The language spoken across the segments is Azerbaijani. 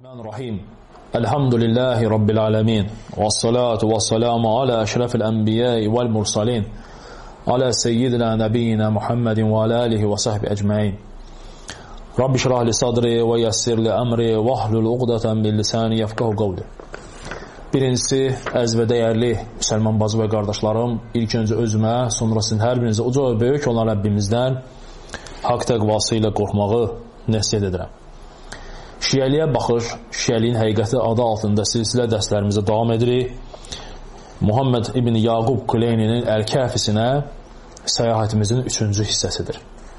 Bismillahirrahmanirrahim. Elhamdülillahi Rabbil alemin. Vessalatu vesselamu ala eşrefil enbiyai vel mursalin. Ala seyyidina nebiyyina Muhammedin ve ala alihi ve sahbihi ecmain. Rabbi şrah li sadri ve yessir li emri ve ahlul uqdatan bil lisani yefqahu qawli. Birincisi, əziz və dəyərli müsəlman bacı və qardaşlarım, ilk öncə özümə, sonra sizin hər birinizə uca və böyük olan Rəbbimizdən haqq təqvası ilə qorxmağı nəsiyyət edirəm. Şiəliyə baxış, şiəliyin həqiqəti adı altında silsilə dərslərimizə davam edirik. Muhammed ibn Yaqub Kuleyninin Əl-Kəfisinə səyahatimizin 3-cü hissəsidir.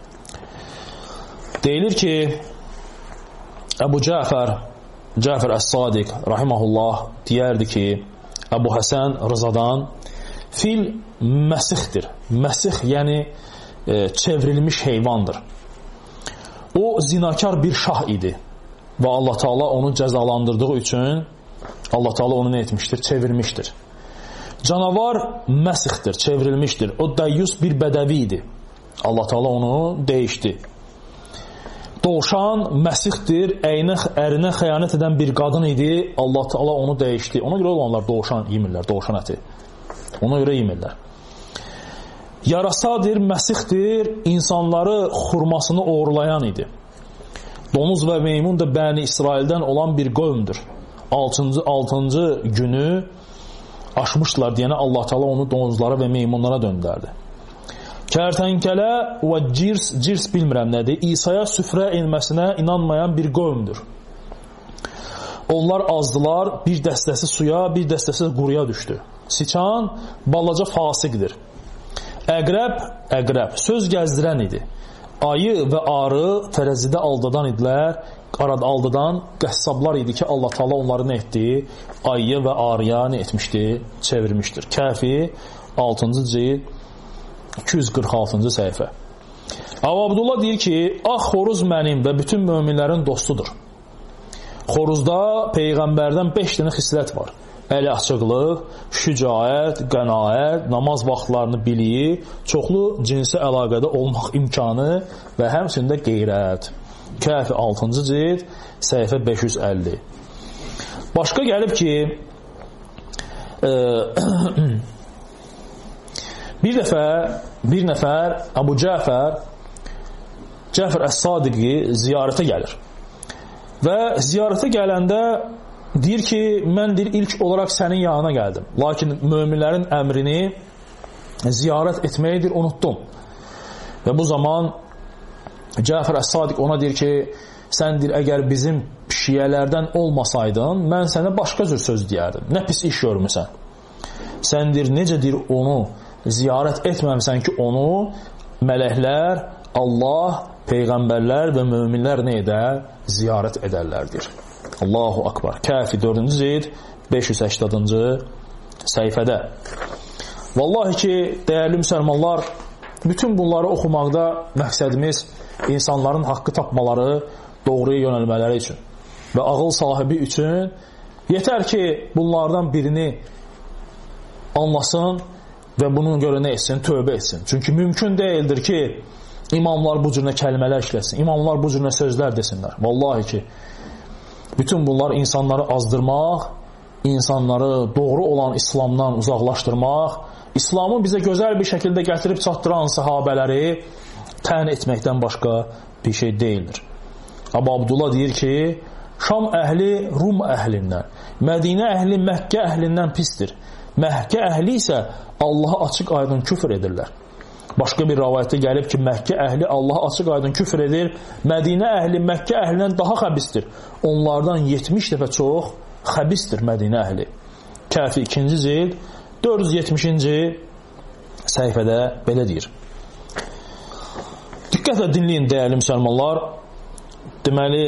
Deyilir ki, Əbu Cəfər Əs-Sadiq rahiməhullah deyərdi ki, Əbu Həsən Rızadan fil məsixdir. Məsix yəni çevrilmiş heyvandır. O zinakar bir şah idi və Allah Teala onu cəzalandırdığı üçün Allah Teala onu nə etmişdir? Çevirmişdir. Canavar məsixdir, çevrilmişdir. O dəyyus bir bədəvi idi. Allah Teala onu dəyişdi. Doğuşan məsixdir, ərinə xəyanət edən bir qadın idi. Allah Teala onu dəyişdi. Ona görə olanlar doğuşan yemirlər, doğuşan əti. Ona görə yemirlər. Yarasadır, məsixdir, insanları xurmasını uğurlayan idi. Donuz və meymun da Bəni İsraildən olan bir qövmdür. 6-cı günü aşmışlar deyənə Allah Teala onu donuzlara və meymunlara döndərdi. Kərtənkələ və cirs bilmirəm nədir, İsa'ya süfrə inməsinə inanmayan bir qövmdür. Onlar azdılar, bir dəstəsi suya, bir dəstəsi quruya düşdü. Siçan balaca fasiqdir. Əqrəb söz gəzdirən idi. Ayı və arı tərəzidə aldadan idilər, aldadan qəssablar idi ki, Allah Teala onları nə etdi? Ayı və arıya nə etmişdi? Çevirmişdir. Kəfi 6-cı cild 246-cı səhifə. Əbu Abdullah deyir ki, xoruz mənim və bütün möminlərin dostudur. Xoruzda Peyğəmbərdən 5 dənə xislət var. Əli açıqlıq, şücaət, qənaət, namaz vaxtlarını biliyi, çoxlu cinsi əlaqədə olmaq imkanı və həmçində qeyrət. Kəfi 6-cı cild, səhifə 550. Başqa gəlib ki, bir nəfər Əbu Cəfər Əs-Sadiqi ziyarətə gəlir. Və ziyarətə gələndə deyir ki, mən ilk olaraq sənin yanına gəldim. Lakin möminlərin əmrini ziyarət etməyidir, unutdum. Və bu zaman Cəfər Əs-Sadiq ona deyir ki, sən əgər bizim şiyələrdən olmasaydın, mən sənə başqa cür söz deyərdim. Nə pis iş görmüsən. Sən necə onu ziyarət etməmsən ki, onu mələklər, Allah, peyğəmbərlər və möminlər nə edər? Ziyarət edərlərdir. Allahu Akbar. Kəfi 4-cü cild 580-cı səhifədə. Vallahi ki, dəyərli müsəlmanlar, bütün bunları oxumaqda məqsədimiz insanların haqqı tapmaları, doğruya yönəlmələri üçün və ağıl sahibi üçün yetər ki, bunlardan birini anlasın və bunun görə nə etsin? Tövbə etsin. Çünki mümkün deyildir ki, imamlar bu cürünə kəlmələr işləsin, imamlar bu cürünə sözlər desinlər. Vallahi ki, bütün bunlar insanları azdırmaq, insanları doğru olan İslamdan uzaqlaşdırmaq, İslamı bizə gözəl bir şəkildə gətirib çatdıran sahabələri tən etməkdən başqa bir şey deyildir. Əbu Abdullah deyir ki, Şam əhli Rum əhlindən, Mədinə əhli Məkkə əhlindən pisdir. Məkkə əhli isə Allaha açıq aydın küfr edirlər. Başqa bir rivayətdə gəlib ki, Məkkə əhli Allaha açıq aydın küfr edir, Mədinə əhli Məkkə əhlindən daha xəbistir. Onlardan 70 dəfə çox xəbistir Mədinə əhli. Kəfi 2-ci cild 470-ci səhifədə belə deyir. Diqqətlə dinləyin dəyərli müsəlmanlar. Deməli,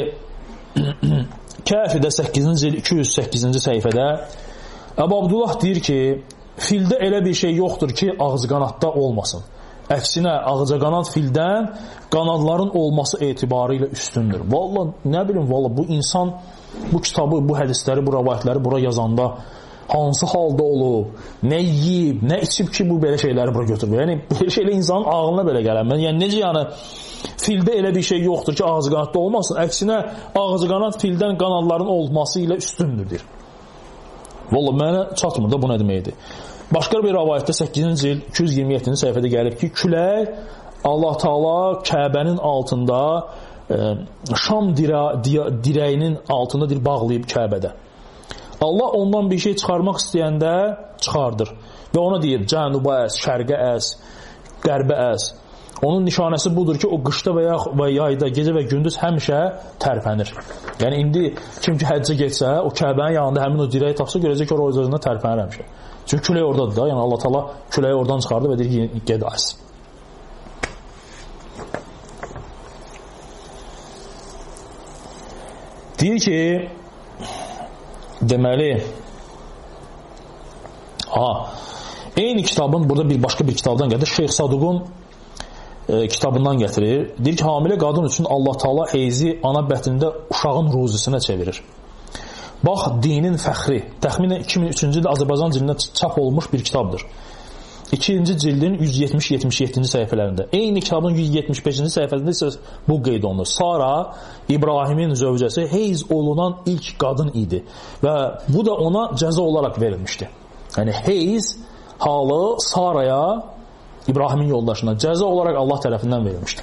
Kəfidə 8-ci cild 208-ci səhifədə Əbu Abdullah deyir ki, fildə elə bir şey yoxdur ki, ağzı qanadda olmasın. Əksinə, ağıca qanad fildən qanadların olması etibarı ilə üstündür. Vallahi, nə bilim, bu insan bu kitabı, bu hədisləri, bu rəvayətləri bura yazanda hansı halda olub, nə yiyib, nə içib ki, bu belə şeyləri bura götürür. Yəni, belə şeylə insanın ağlına belə gələn. Yəni, necə yəni, fildə elə bir şey yoxdur ki, ağzı qanadda olmasın. Əksinə, ağzı qanad fildən qanadların olması ilə üstündür, deyir. Valla, mənə çatmır da bu nə deməkdir. Başqa bir rəvayətdə 8-ci il 227-ci səhifədə gəlib ki, külək Allah Taala Kəbənin altında, Şam dirəyinin altında bağlayıb Kəbədə. Allah ondan bir şey çıxarmaq istəyəndə çıxardır. Və ona deyir, cənuba əs, şərqə əs, qərbə əs. Onun nişanəsi budur ki, o qışda və yayda, gecə və gündüz həmişə tərpənir. Yəni, indi kim ki həccə getsə, o Kəbənin yanında həmin o dirəyi tapsa, görəcək ki, o özündə tərpənir həmişə. Çünki külək oradadır da, yəni Allah Taala küləyi oradan çıxardı və deyir ki, ged əs. Deyir ki, deməli, eyni kitabın, burada başqa bir kitabdan gətirir, Şeyx Saduqun kitabından gətirir. Deyir ki, hamilə qadın üçün Allah Taala heyzi ana bətnində uşağın ruzisinə çevirir. Bax, dinin fəxri, təxminən 2003-cü ildə Azərbaycan dilində çap olmuş bir kitabdır. 2-ci cildin 170-77-ci səhifələrində. Eyni kitabın 175-ci səhifəsində isə bu qeyd olunur. Sara, İbrahimin zövcəsi, heyz olunan ilk qadın idi. Və bu da ona cəza olaraq verilmişdi. Yəni, heyz halı Saraya, İbrahimin yoldaşına cəza olaraq Allah tərəfindən verilmişdi.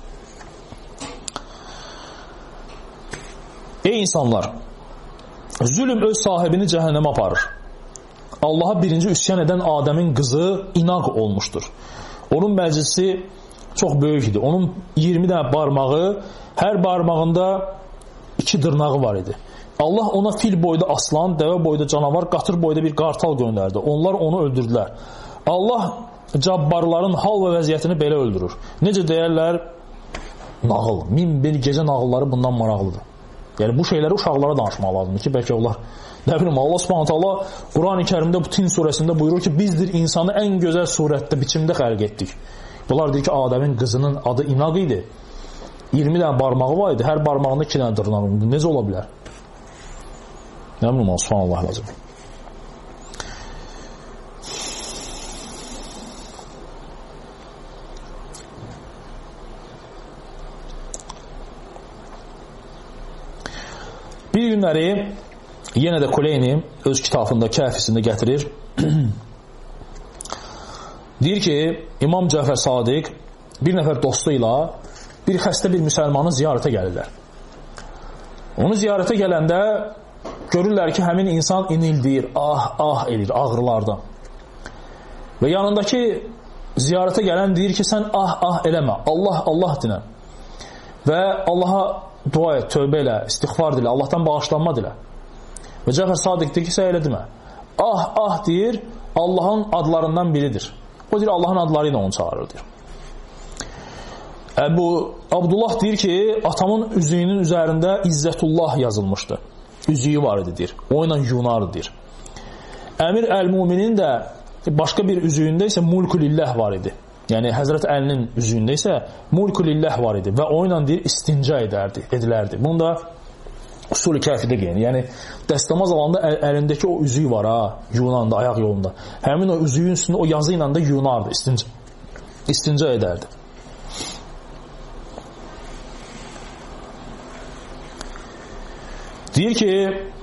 Ey insanlar! Zülm öz sahibini cəhənnəmə aparır. Allaha birinci üsyan edən Adəmin qızı inaq olmuşdur. Onun məclisi çox böyük idi. Onun 20 dənə barmağı, hər barmağında 2 dırnağı var idi. Allah ona fil boyda aslan, dəvə boyda canavar, qatır boyda bir qartal göndərdi. Onlar onu öldürdülər. Allah cabbarların hal və vəziyyətini belə öldürür. Necə deyərlər? Nağıl. 1001 gecə nağılları bundan maraqlıdır. Yəni, bu şeyləri uşaqlara danışmaq lazımdır ki, bəlkə onlar, nə bilim, Allah Subhanahu taala Quran-ı Kərimdə bu Tin surəsində buyurur ki, bizdir insanı ən gözəl surətdə, biçimdə xəlq etdik. Bunlar deyir ki, Adəmin qızının adı İnaq idi. 20 dənə barmağı var idi, hər barmağında 2 dənə dırnağı idi. Necə ola bilər? Nə bilim, Subhanallah lazım. Bir günləri yenə də Kuleyni öz kitabında, Kəhfisində gətirir. Deyir ki, İmam Cəfər Sadiq bir nəfər dostu ilə bir xəstə bir müsəlmanı ziyarətə gəlirlər. Onu ziyarətə gələndə görürlər ki, həmin insan inildiyir, edir ağrılardan. Və yanındakı ziyarətə gələn deyir ki, sən eləmə, Allah dinə. Və Allaha dua et, tövbə elə, istiğfar dilə, Allahdan bağışlanma dilə. Və Cəfər Sadiq deyir ki, sən elə demə. Deyir, Allahın adlarından biridir. O deyir, Allahın adları ilə onu çağırır, deyir. Bu Abdullah deyir ki, atamın üzüyünün üzərində İzzətullah yazılmışdı. Üzüyü var idi, deyir. O ilə yunardı, deyir. Əmir Əl-Muminin də başqa bir üzüyündə isə Mulkulillah var idi. Yəni, Həzrət Əlinin üzüyündə isə Mulkulillah var idi. Və o ilə, deyir, istinca edilərdi. Bunu da Usul-i Kəfidə qeynir. Yəni, dəstəmaz alanda əlindəki o üzüyü var, yunanda, ayaq yolunda. Həmin o üzüyün üstündə o yazı ilə də yunardı, istinca edərdi. Deyir ki,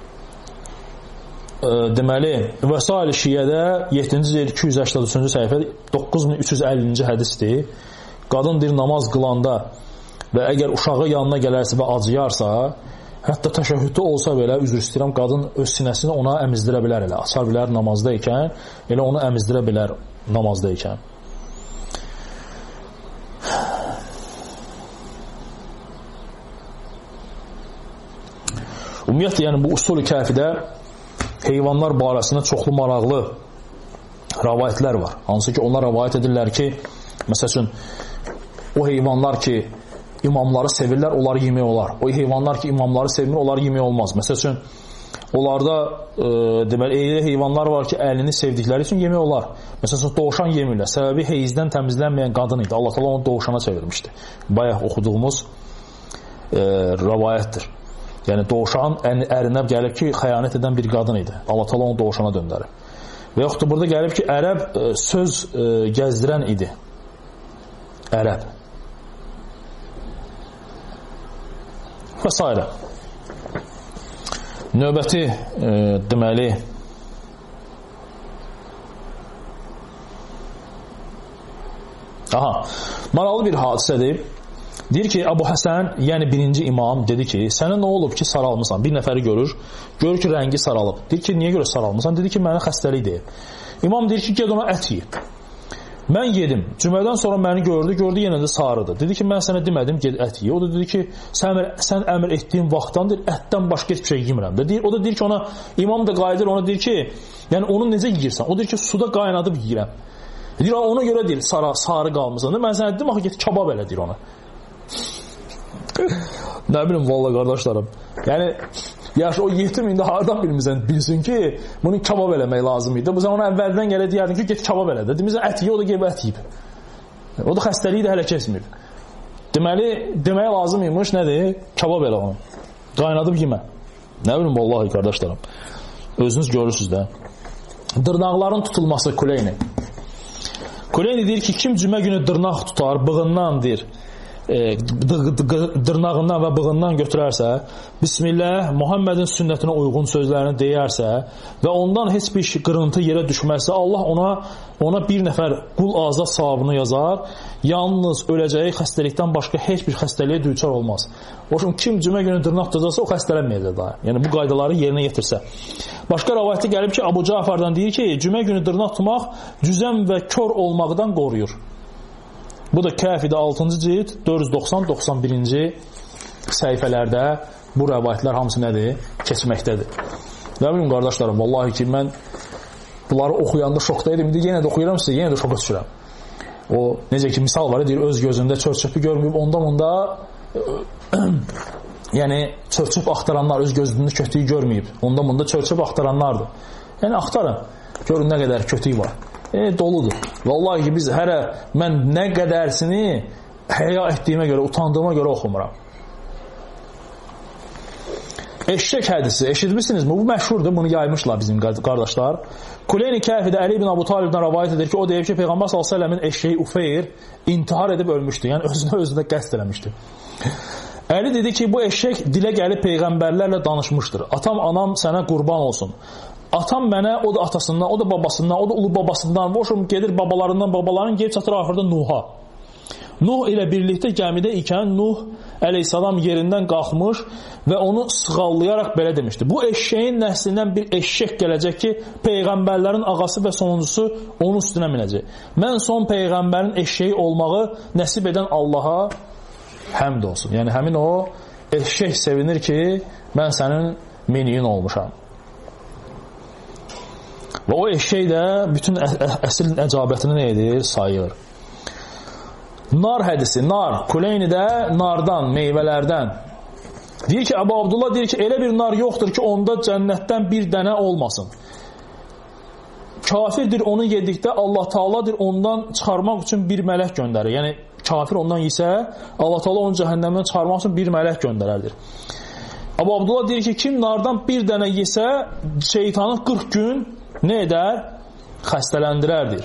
deməli, Vəsail-i Şiyyədə 7-ci il 283-cü səhifə 9350-ci hədisdir. Qadın deyir, namaz qılanda və əgər uşağı yanına gələrsə və acıyarsa, hətta təşəhhüddə olsa belə, üzr istəyirəm, qadın öz sinəsini ona əmizdirə bilər, elə açar bilər namazda ikən, elə onu əmizdirə bilər namazda ikən. Ümumiyyətlə, yəni bu Usul-i Kəfidə heyvanlar barəsində çoxlu maraqlı rəvayətlər var. Hansı ki, onlar rəvayət edirlər ki, məsəl üçün, o heyvanlar ki, imamları sevirlər, onları yemək olar. O heyvanlar ki, imamları sevmir, onları yemək olmaz. Məsəl üçün, onlarda deməli, elə heyvanlar var ki, əlini sevdikləri üçün yemək olar. Məsəl üçün, doğuşan yemirlər. Səbəbi heyizdən təmizlənməyən qadın idi. Allah Allah onu doğuşana çevirmişdi. Bayaq oxuduğumuz rəvayətdir. Yəni dovşan ərinə gəlib ki, xəyanət edən bir qadın idi. Allah Taala onu dovşana döndərib. Və yaxud da burada gəlib ki, ərəb söz gəzdirən idi. Ərəb. Və s. Növbəti deməli maraqlı bir hadisədir. Deyir ki, Əbu Həsən, yəni birinci imam dedi ki, sənə nə olub ki, saralmısan? Bir nəfəri görür ki, rəngi saralıb. Deyir ki, niyə görə saralmısan? Dedi ki, mənə xəstəlik deyib. İmam deyir ki, ged ona ət yiyib. Mən yedim. Cümədən sonra məni gördü yenə də sarıdı. Dedi ki, mən sənə demədim, ged ət yiyib. O da dedi ki, sən əmr etdiyin vaxtdandır, ətdən başqa heç bir şey yemirəm. O da deyir ki, ona, imam da qayıdır, ona deyir ki, yəni onu necə yiyirsən? O deyir ki, suda qaynadıb yiyirəm. Deyir, ona görə deyir, sarı qalmısan. Mən sənə dedim, axı, get kabab elə deyir ona. Nə bilim, vallahi qardaşlarım. Yəni, yaşı o yetim indi haradan bilsin ki, bunu kabab eləmək lazım idi. Bu zaman əvvəldən gələ deyərdin ki, get kabab elə. Demizən, ət yiyib, o da qeyb ət yiyib. O da xəstəliyi də hələ kesməyib. Deməli, deməyə lazım imiş, nədir? Kabab elə onu. Qaynadıb yemə. Nə bilim, vallahi qardaşlarım. Özünüz görürsünüz də. Dırnaqların tutulması Kuleyni. Kuleyni deyir ki, kim cümə günü dırnaq tutar, bığından deyir, dırnağından və bığından götürərsə, Bismillah, Muhammedin sünnətinə uyğun sözlərini deyərsə və ondan heç bir qırıntı yerə düşməzsə, Allah ona bir nəfər qul azad savabını yazar, yalnız öləcəyi xəstəlikdən başqa heç bir xəstəliyə düçar olmaz. Oşum, kim cümə günü dırnaq tutacaqsa, o xəstələnməyəcək daha. Yəni, bu qaydaları yerinə yetirsə. Başqa rəvayətdə gəlib ki, Abu Cafardan deyir ki, cümə günü dırnaq tutmaq cüzəm və kör olmaqdan qoruyur. Bu da Kəfidə 6-cı cild 490-91-ci səhifələrdə bu rəvayətlər hamısı nədir? Keçməkdədir. Nə bilim, qardaşlarım, vallahi ki, mən bunları oxuyanda şokdaydım. İndi yenə də oxuyuram sizə, yenə də şoka düşürəm. O, necə ki, misal var, deyir, öz gözündə çör-çöpü görməyib, onda yəni, çör-çöp axtaranlar öz gözündə kötüyü görməyib. Onda çör-çöp axtaranlardır. Yəni, axtarın, görün nə qədər kötüyü var. Doludur. Vallahi ki, mən nə qədərsini həya etdiyimə görə, utandığıma görə oxumuram. Eşşək hədisi, eşitmişsinizmi? Bu məşhurdur, bunu yaymışlar bizim qardaşlar. Kuleyni Kəfidə Əli ibn Abu Talibdən rəvayət edir ki, o deyib ki, Peyğəmbər s.ə.v-in eşşəyi Ufeyr intihar edib ölmüşdü. Yəni, özünə qəsd eləmişdi. Əli dedi ki, bu eşşək dilə gəlib Peyğəmbərlərlə danışmışdır. Atam, anam sənə qurban olsun. Atam mənə, o da atasından, o da babasından, o da ulu babasından, boşum gedir babaların gelib çatır axırda Nuh'a. Nuh ilə birlikdə gəmidə ikən Nuh əleyhissalam yerindən qalxmış və onu sığallayaraq belə demişdi. Bu eşşəyin nəslindən bir eşşək gələcək ki, Peyğəmbərlərin ağası və sonuncusu onun üstünə minəcək. Mən son Peyğəmbərin eşşəyi olmağı nəsib edən Allaha həmd olsun. Yəni, həmin o eşşək sevinir ki, mən sənin miniyin olmuşam. Və o eşşək də bütün əsl əcabətini nə edir? Sayır. Nar hədisi, nar. Kuleynidə nardan, meyvələrdən. Deyir ki, Əbu Abdullah deyir ki, elə bir nar yoxdur ki, onda cənnətdən bir dənə olmasın. Kafirdir onu yedikdə Allah Taala'dır ondan çıxarmaq üçün bir mələk göndərir. Yəni, kafir ondan yesə, Allah Taala onu cəhənnəmdən çıxarmaq üçün bir mələk göndərərdir. Əbu Abdullah deyir ki, kim nardan bir dənə yesə, şeytanı 40 gün nə edər? Xəstələndirərdir.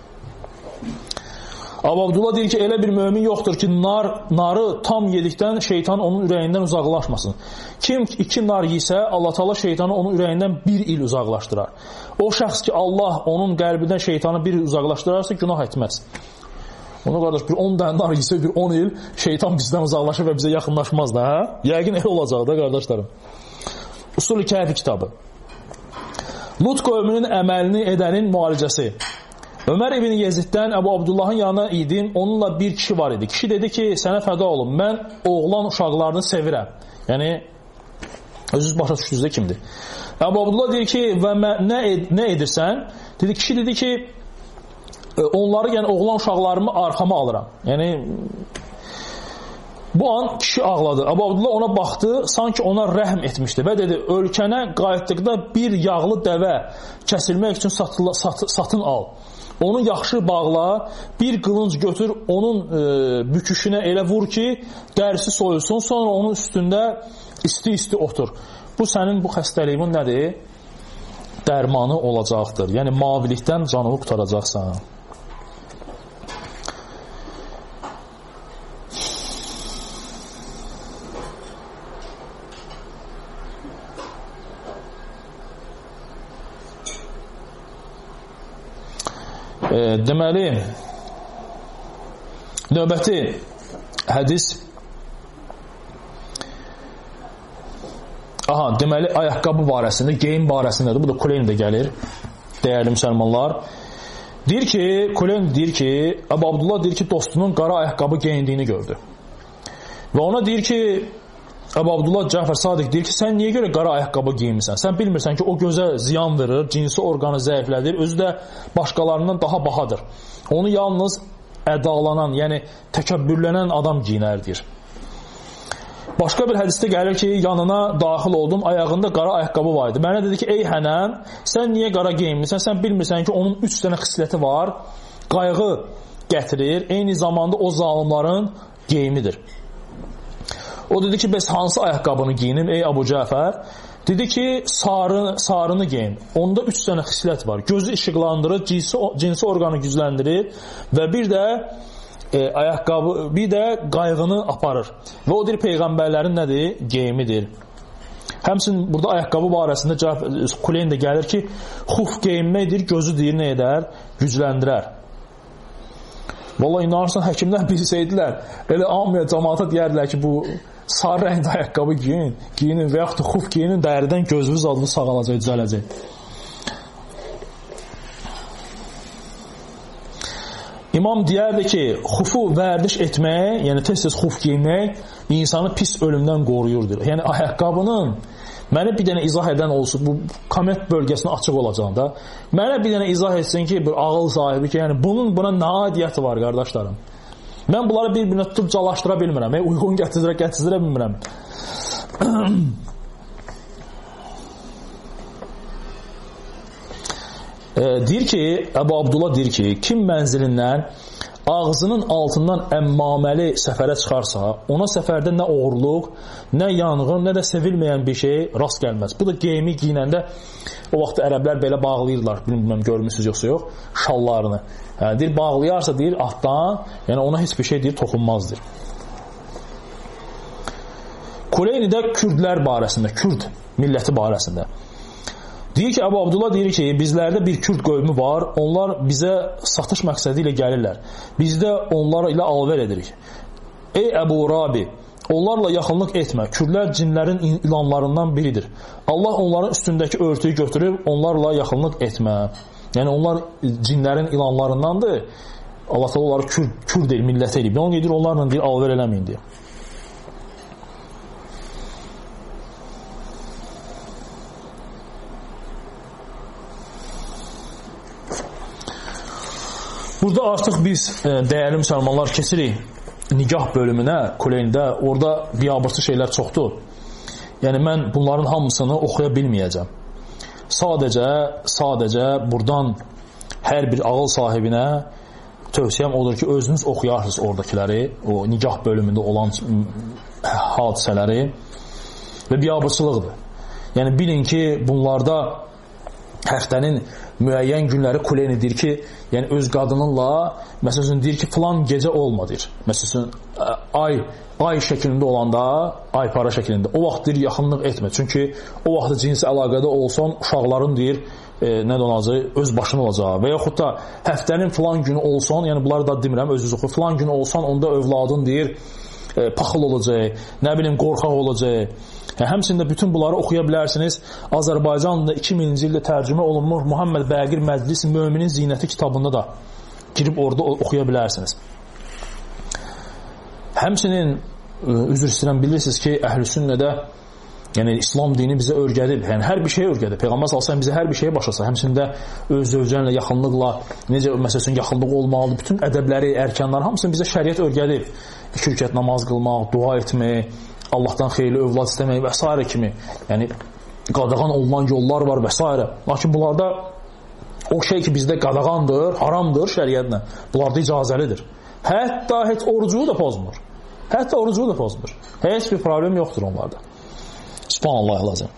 Əbu Abdullah deyir ki, elə bir mömin yoxdur ki, narı tam yedikdən şeytan onun ürəyindən uzaqlaşmasın. Kim 2 nar yesə, Allah Taala şeytanı onun ürəyindən 1 il uzaqlaşdırar. O şəxs ki, Allah onun qəlbindən şeytanı 1 il uzaqlaşdırarsa, günah etməz. Ona qardaş, bir 10 dənə nar yesə, bir 10 il şeytan bizdən uzaqlaşır və bizə yaxınlaşmaz da, hə? Yəqin elə olacaq da, qardaşlarım. Usul-i Kəfi kitabı. Lut qövmünün əməlini edənin müalicəsi. Ömər ibn Yeziddən Əbu Abdullahın yanına idim, onunla bir kişi var idi. Kişi dedi ki, sənə fəda olum, mən oğlan uşaqlarını sevirəm. Yəni, özünüz başa düşdünüz də kimdir? Əbu Abdullah deyir ki, və nə edirsən? Kişi dedi ki, onları, yəni oğlan uşaqlarımı arxama alıram. Yəni, bu an kişi ağladı. Əbu Abdullah ona baxdı, sanki ona rəhm etmişdi və dedi, ölkənə qayıtdıqda bir yağlı dəvə kəsilmək üçün satın al. Onu yaxşı bağla, bir qılınc götür, onun büküşünə elə vur ki, dərisi soyulsun, sonra onun üstündə İsti otur. Bu sənin bu xəstəliyin nədir? Dərmanı olacaqdır. Yəni mavilikdən canını qutaracaqsan. Deməli, növbəti hədis deməli, ayaqqabı barəsində, geyim barəsindədir. Bu da Kuleyn də gəlir, dəyərli müsəlmanlar. Kuleyn deyir ki, Əbu Abdullah deyir ki, dostunun qara ayaqqabı geyindiyini gördü. Və ona deyir ki, Əbu Abdullah Cəfər Sadiq deyir ki, sən niyə görə qara ayaqqabı geyinmirsən? Sən bilmirsən ki, o gözə ziyan verir, cinsi orqanı zəiflədir, özü də başqalarından daha bahadır. Onu yalnız ədalanan, yəni təkəbbürlənən adam giyinərdir. Başqa bir hədisdə gəlir ki, yanına daxil oldum, ayağında qara ayaqqabı var idi. Mənə dedi ki, ey hənəm, sən niyə qara geyinmirsən? Sən bilmirsən ki, onun 3 dənə xisləti var, qayğı gətirir, eyni zamanda o zalimların geyimidir. O dedi ki, bəs hansı ayaqqabını giyinim, ey Əbu Cəfər? Dedi ki, sarını geyin. Onda 3 dənə xislət var. Gözü işıqlandırır, cinsi orqanı gücləndirir və bir də ayaqqabı, bir də qayğını aparır. Və o deyir, peyğəmbərlərin nədir? Geyimidir. Həmçinin burada ayaqqabı barəsində Kuleyn də gəlir ki, xuf geyinməkdir, gözü deyir, nə edər? Gücləndirər. Vallahi inanırsan, həkimlər bilsəydilər, elə ammiyə cəmaata deyərdilər ki, bu sarı rəngdə ayaqqabı giyinin və yaxud da xuf giyinin, dəyərdən gözünüz adını sağalacaq, düzələcək. İmam deyərdi ki, xufu vərdiş etmək, yəni tez-tez xuf giymək, insanı pis ölümdən qoruyurdur. Yəni ayaqqabının, mənə bir dənə izah edən olsun, bu komment bölgəsində açıq olacağında, mənə bir dənə izah etsin ki, bir ağıl sahibi ki, yəni bunun buna nə adiyyəti var, qardaşlarım? Mən bunları bir-birinə tutub calaşdıra bilmirəm, uyğun gətirə bilmirəm. Deyir ki, Əbu Abdullah deyir ki, kim mənzilindən ağzının altından əmmaməli səfərə çıxarsa, ona səfərdə nə oğurluq, nə yanğın, nə də sevilməyən bir şey rast gəlməz. Bu da geyimi giyinəndə o vaxt ərəblər belə bağlayırlar, bilməm görmüsünüz yoxsa yox, şallarını. Deyir, bağlayarsa deyir, altdan, yəni ona heç bir şey deyir, toxunmazdır. Kuleynidə Kürdlər barəsində, Kürd milləti barəsində. Deyir ki, Əbu Abdullah deyir ki, bizlərdə bir Kürd qövmü var, onlar bizə satış məqsədi ilə gəlirlər. Biz də onlara ilə alver edirik. Ey Əbu Rabi, onlarla yaxınlıq etmə. Kürdlər cinlərin ilanlarından biridir. Allah onların üstündəki örtüyü götürüb, onlarla yaxınlıq etmə. Yəni, onlar cinlərin ilanlarındandır. Allah təala onları Kürd deyil, millət eləyib. Onu deyir, onlarla deyir, alver eləməyin deyir. Burada artıq biz, dəyərli müsəlmanlar, keçirik nikah bölümünə, Kuleyndə. Orada biabırçı şeylər çoxdur. Yəni, mən bunların hamısını oxuya bilməyəcəm. Sadəcə buradan hər bir ağıl sahibinə tövsiyəm odur ki, özünüz oxuyarsınız oradakiləri, o nikah bölümündə olan hadisələri və biabırçılıqdır. Yəni, bilin ki, bunlarda həftənin müəyyən günləri Kuleyn deyir ki, yəni öz qadınınla, məsələn, deyir ki, filan gecə olma, deyir. Məsələn, ay şəklində olanda, ay para şəklində, o vaxt deyir, yaxınlıq etmə. Çünki o vaxt cinsi əlaqədə olsan, uşaqların deyir, nə olacaq, öz başına olacaq. Və yaxud da həftənin filan günü olsan, yəni bunları da demirəm, özünüz oxu, filan günü olsan, onda övladın deyir, paxıl olacaq, nə bilim, qorxaq olacaq. Həmçində bütün bunları oxuya bilərsiniz. Azərbaycanda 2000-ci ildə tərcümə olunmuş Muhammed Bəqir Məclis Möminin Zinəti kitabında da girib orada oxuya bilərsiniz. Həmçinin, üzr istəyirəm, bilirsiniz ki, Əhlüsünnədə, yəni İslam dini bizə öyrədib, yəni hər bir şey öyrədib. Peyğəmbər sallallahu bizə hər bir şeyə başlasa, həmçində öz zövcənlə, yaxınlıqla, necə məsələn yaxınlıq olmalıdır, bütün ədəbləri, ərkanları hamısını bizə şəriət öyrədib. 2 rükət namaz qılmaq, dua etmək, Allahdan xeyirli övlad istəmək və s. kimi, yəni qadağan olunan yollar var və s. Lakin bunlarda o şey ki bizdə qadağandır, haramdır şəriətlə, bunlarda icazəlidir. Hətta heç orucu da pozmur. Heç bir problem yoxdur onlarda. Subhanallah lazım.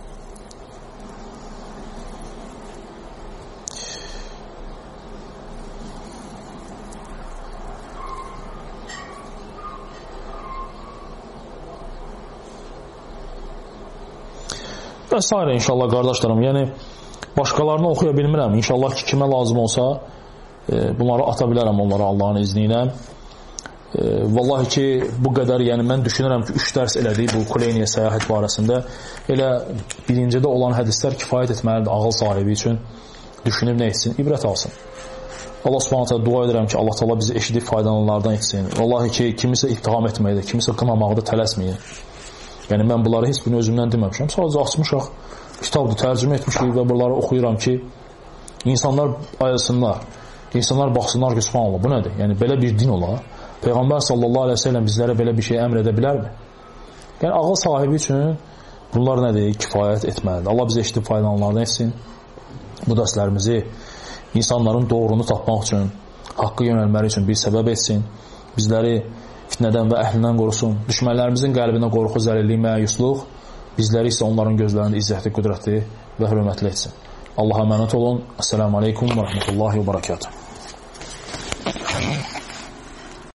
Və s. inşallah qardaşlarım, yəni başqalarını oxuya bilmirəm. İnşallah ki, kimə lazım olsa bunları ata bilərəm onlara Allahın izni ilə. Vallahi ki, bu qədər, yəni mən düşünürəm ki, 3 dərs elədik bu Kuleyniyə səyahət barəsində. Elə birincidə olan hədislər kifayət etməlidir ağıl sahibi üçün. Düşünüb nə etsin? İbrət alsın. Allah Subhanahu dua edirəm ki, Allah Taala bizi eşidib faydalananlardan etsin. Vallahi ki, kimisə ittiham etməkdə, kimisə qınamaqda tələsməyin. Yəni mən bunları heç birini özümdən deməmişəm. Sadəcə açmışıq, kitabdır, tərcümə etmişik və bunları oxuyuram ki, insanlar ayılsınlar, insanlar baxsınlar ki, subhanallah, bu nədir? Yəni belə bir din ola. Peyğəmbər sallallahu aleyhi ve sellem bizlərə belə bir şey əmr edə bilərmi? Yəni ağıl sahibi üçün bunlar nədir? Kifayət etməlidir. Allah bizi eşidib faydalananlardan etsin. Bu dərslərimizi insanların doğrunu tapmaq üçün, haqqı yönəlmələri üçün bir səbəb etsin. Bizləri fitnədən və əhlindən qorusun. Düşmənlərimizin qəlbinə qorxu, zəlillik, məyusluq, bizləri isə onların gözlərində izzətli, qüdrətli və hörmətli etsin. Allaha əmanət olun. Esselamu aleykum və rəhmətullahi və barakatuhu.